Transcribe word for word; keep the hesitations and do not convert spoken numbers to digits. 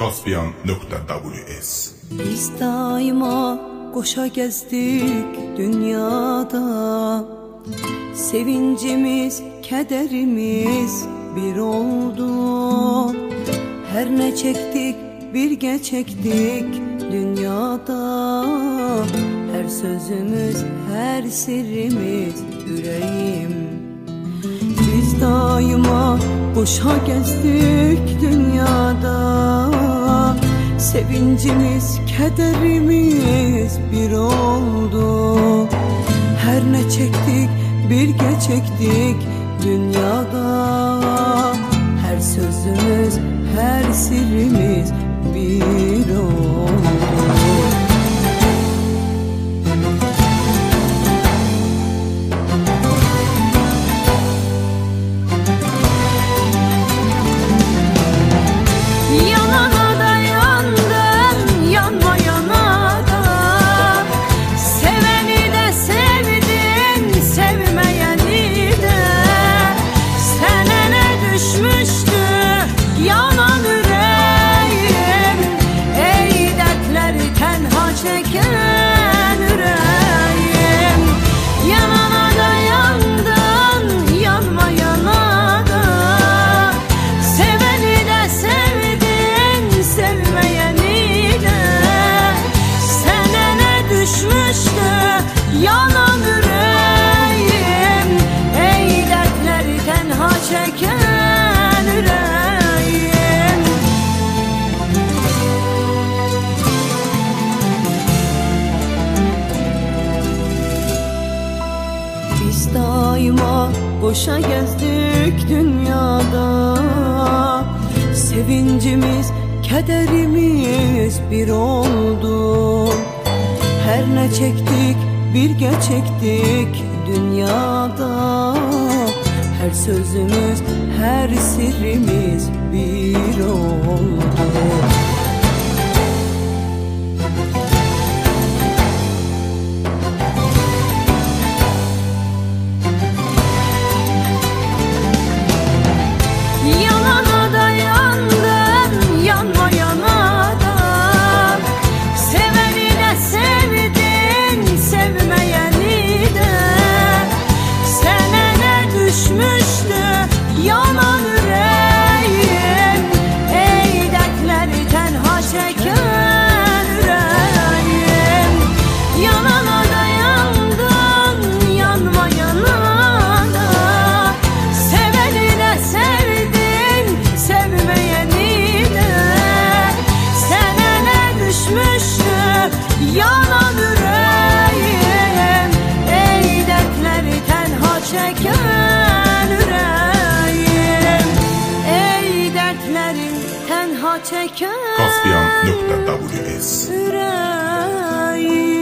kaspiyan nöqtə ws. Biz daima qoşa gəzdik dünyada, sevincimiz, kədərimiz bir oldu. Hər nə çəkdik, birgə çəkdik dünyada. Hər sözümüz, hər sirrimiz ürəyim. Biz daima boşa gəzdik dünyada, sevincimiz, kədərimiz bir oldu. Hər nə çəkdik, birgə çəkdik dünyada. Hər sözümüz, hər sirrimiz bir oldu. Yanan ürəyim, ey dərdləri tənha çəkən ürəyim. Biz daima boşa gəzdik dünyada, sevincimiz, kədərimiz bir oldu. Hər nə çəkdik, birgə çəkdik dünyada. Hər sözümüz, hər sirrimiz bir oldu. Yanan ürəyim, ey dərdləri tənha çəkən ürəyim. Yanana da yandın, yanmayana da, sevəni də sevdin, sevməyəni də. Sənə nə düşmüşdü, yanan ürəyim, ey dərdləri tənha çəkən kaspiyan nöqtə ws. ürəyim.